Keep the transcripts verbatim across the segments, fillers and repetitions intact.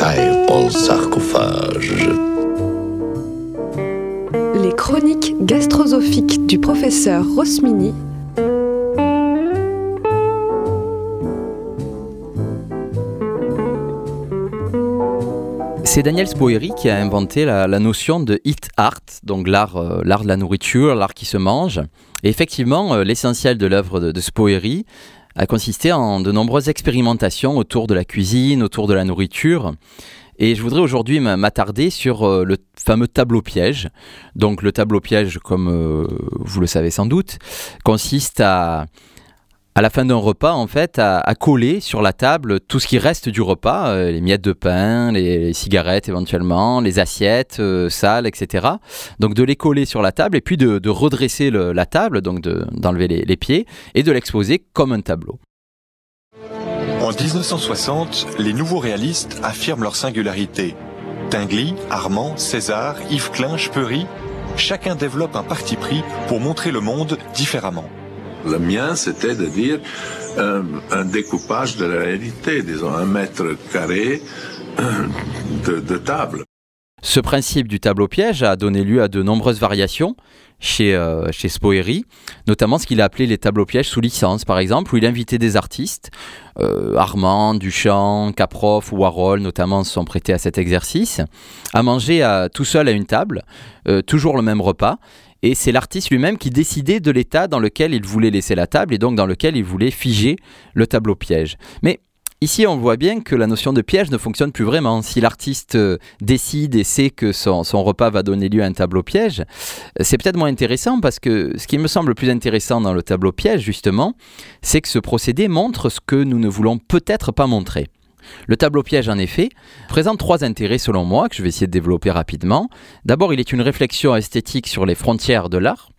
taille en sarcophage. Les chroniques gastrosophiques du professeur Rosmini. C'est Daniel Spoeri qui a inventé la, la notion de eat art, donc l'art, euh, l'art de la nourriture, l'art qui se mange. Et effectivement, euh, l'essentiel de l'œuvre de, de Spoeri a consisté en de nombreuses expérimentations autour de la cuisine, autour de la nourriture. Et je voudrais aujourd'hui m'attarder sur euh, le fameux tableau piège. Donc le tableau piège, comme euh, vous le savez sans doute, consiste à... à la fin d'un repas, en fait, à, à coller sur la table tout ce qui reste du repas, euh, les miettes de pain, les, les cigarettes éventuellement, les assiettes euh, sales, et cetera. Donc de les coller sur la table et puis de, de redresser le, la table, donc de, d'enlever les, les pieds et de l'exposer comme un tableau. En dix-neuf cent soixante, les nouveaux réalistes affirment leur singularité. Tinguely, Armand, César, Yves Klein, Spoeri, chacun développe un parti pris pour montrer le monde différemment. Le mien, c'était de dire euh, un découpage de la réalité, disons un mètre carré de, de table. Ce principe du tableau piège a donné lieu à de nombreuses variations chez, euh, chez Spoeri, notamment ce qu'il a appelé les tableaux pièges sous licence, par exemple, où il invitait des artistes. Euh, Armand, Duchamp, Caproff ou Warhol, notamment, se sont prêtés à cet exercice, à manger à, tout seul à une table, euh, toujours le même repas. Et c'est l'artiste lui-même qui décidait de l'état dans lequel il voulait laisser la table et donc dans lequel il voulait figer le tableau piège. Mais ici, on voit bien que la notion de piège ne fonctionne plus vraiment. Si l'artiste décide et sait que son, son repas va donner lieu à un tableau piège, c'est peut-être moins intéressant parce que ce qui me semble le plus intéressant dans le tableau piège, justement, c'est que ce procédé montre ce que nous ne voulons peut-être pas montrer. Le tableau piège, en effet, présente trois intérêts selon moi, que je vais essayer de développer rapidement. D'abord, il est une réflexion esthétique sur les frontières de l'art.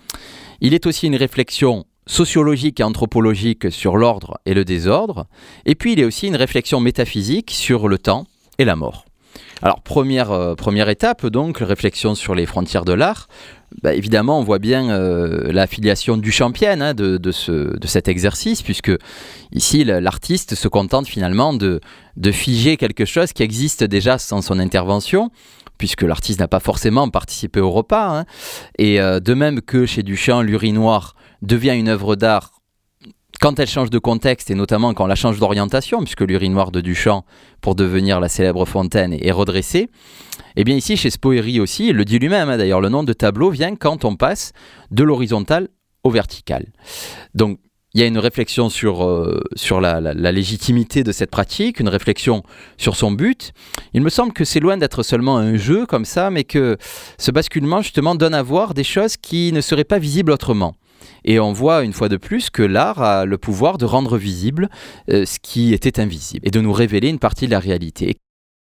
Il est aussi une réflexion sociologique et anthropologique sur l'ordre et le désordre. Et puis, il est aussi une réflexion métaphysique sur le temps et la mort. Alors, première, euh, première étape, donc, réflexion sur les frontières de l'art. Bah, évidemment, on voit bien euh, l'affiliation duchampienne hein, de, de, ce, de cet exercice, puisque ici, l'artiste se contente finalement de, de figer quelque chose qui existe déjà sans son intervention, puisque l'artiste n'a pas forcément participé au repas. Hein. Et euh, de même que chez Duchamp, l'urinoir devient une œuvre d'art quand elle change de contexte, et notamment quand elle change d'orientation, puisque l'urinoir de Duchamp, pour devenir la célèbre fontaine, est redressé, et bien ici, chez Spoeri aussi, il le dit lui-même, hein, d'ailleurs, le nom de tableau vient quand on passe de l'horizontal au vertical. Donc, il y a une réflexion sur, euh, sur la, la, la légitimité de cette pratique, une réflexion sur son but. Il me semble que c'est loin d'être seulement un jeu comme ça, mais que ce basculement, justement, donne à voir des choses qui ne seraient pas visibles autrement. Et on voit une fois de plus que l'art a le pouvoir de rendre visible euh, ce qui était invisible et de nous révéler une partie de la réalité.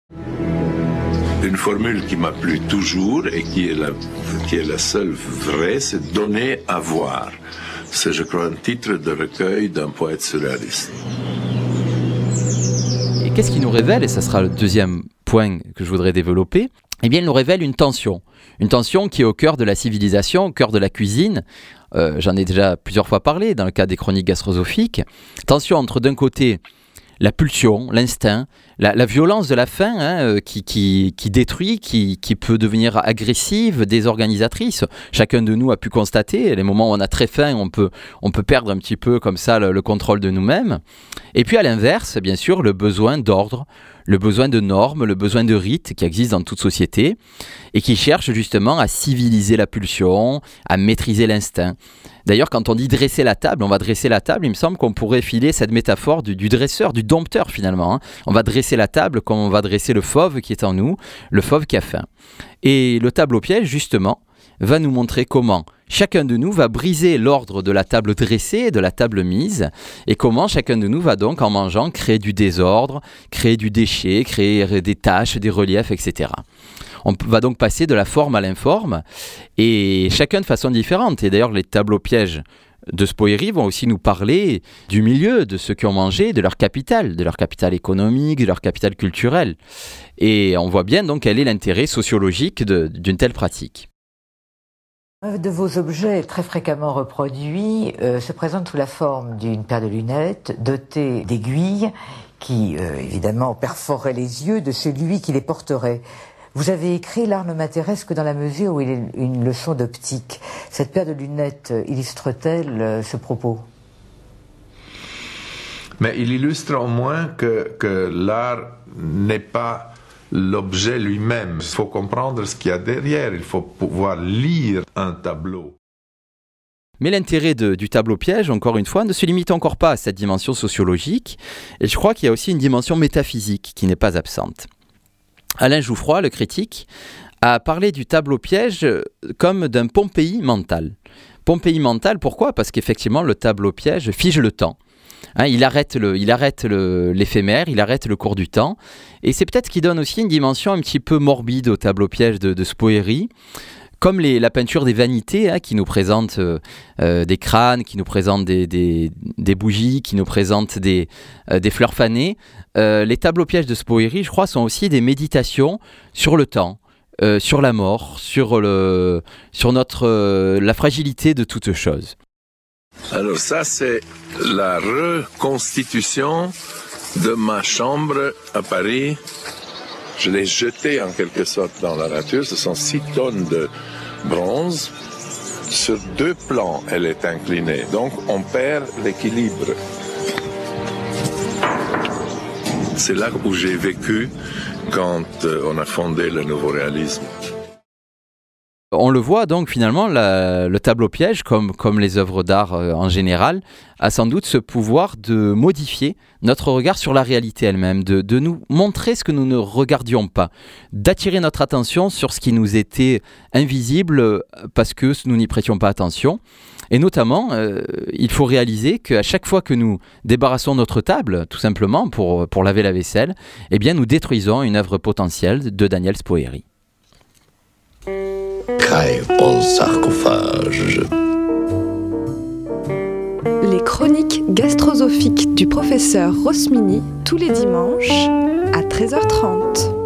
Une formule qui m'a plu toujours et qui est la, qui est la seule vraie, c'est donner à voir. C'est, je crois, un titre de recueil d'un poète surréaliste. Et qu'est-ce qui nous révèle, et ça sera le deuxième point que je voudrais développer, eh bien, il nous révèle une tension. Une tension qui est au cœur de la civilisation, au cœur de la cuisine. Euh, j'en ai déjà plusieurs fois parlé dans le cadre des chroniques gastrosophiques. Tension entre d'un côté la pulsion, l'instinct, la, la violence de la faim hein, euh, qui, qui, qui détruit, qui, qui peut devenir agressive, désorganisatrice. Chacun de nous a pu constater, les moments où on a très faim, on peut, on peut perdre un petit peu comme ça le, le contrôle de nous-mêmes. Et puis à l'inverse, bien sûr, le besoin d'ordre, le besoin de normes, le besoin de rites qui existent dans toute société et qui cherche justement à civiliser la pulsion, à maîtriser l'instinct. D'ailleurs, quand on dit dresser la table, on va dresser la table, il me semble qu'on pourrait filer cette métaphore du, du dresseur, du dompteur finalement. Hein. On va dresser la table comme on va dresser le fauve qui est en nous, le fauve qui a faim. Et le tableau piège, justement, va nous montrer comment chacun de nous va briser l'ordre de la table dressée, de la table mise, et comment chacun de nous va donc, en mangeant, créer du désordre, créer du déchet, créer des taches, des reliefs, et cetera. On va donc passer de la forme à l'informe, et chacun de façon différente. Et d'ailleurs, les tableaux pièges de Spoeri vont aussi nous parler du milieu, de ceux qui ont mangé, de leur capital, de leur capital économique, de leur capital culturel. Et on voit bien donc quel est l'intérêt sociologique de, d'une telle pratique. Un de vos objets très fréquemment reproduits euh, se présente sous la forme d'une paire de lunettes dotée d'aiguilles qui, euh, évidemment, perforaient les yeux de celui qui les porterait. Vous avez écrit « L'art ne m'intéresse que dans la mesure où il est une leçon d'optique ». Cette paire de lunettes illustre-t-elle euh, ce propos ? Mais il illustre au moins que, que l'art n'est pas l'objet lui-même. Il faut comprendre ce qu'il y a derrière, il faut pouvoir lire un tableau. Mais l'intérêt de, du tableau-piège, encore une fois, ne se limite encore pas à cette dimension sociologique, et je crois qu'il y a aussi une dimension métaphysique qui n'est pas absente. Alain Jouffroy, le critique, a parlé du tableau-piège comme d'un Pompéi mental. Pompéi mental, pourquoi ? Parce qu'effectivement, le tableau-piège fige le temps. Hein, il arrête, le, il arrête le, l'éphémère, il arrête le cours du temps. Et c'est peut-être ce qui donne aussi une dimension un petit peu morbide au tableau-piège de, de Spoerry. Comme les, la peinture des vanités, hein, qui nous présente euh, euh, des crânes, qui nous présente des, des, des bougies, qui nous présente des, euh, des fleurs fanées, euh, les tableaux-pièges de Spoerry, je crois, sont aussi des méditations sur le temps, euh, sur la mort, sur, le, sur notre, euh, la fragilité de toute chose. Alors ça, c'est la reconstitution de ma chambre à Paris. Je l'ai jeté en quelque sorte dans la nature. Ce sont six tonnes de bronze. Sur deux plans, elle est inclinée. Donc, on perd l'équilibre. C'est là où j'ai vécu quand on a fondé le nouveau réalisme. On le voit donc finalement, la, le tableau-piège, comme, comme les œuvres d'art euh, en général, a sans doute ce pouvoir de modifier notre regard sur la réalité elle-même, de, de nous montrer ce que nous ne regardions pas, d'attirer notre attention sur ce qui nous était invisible parce que nous n'y prêtions pas attention. Et notamment, euh, il faut réaliser qu'à chaque fois que nous débarrassons notre table, tout simplement pour, pour laver la vaisselle, eh bien nous détruisons une œuvre potentielle de Daniel Spoerry. Crève au sarcophage. Les chroniques gastrosophiques du professeur Rosmini, tous les dimanches à treize heures trente.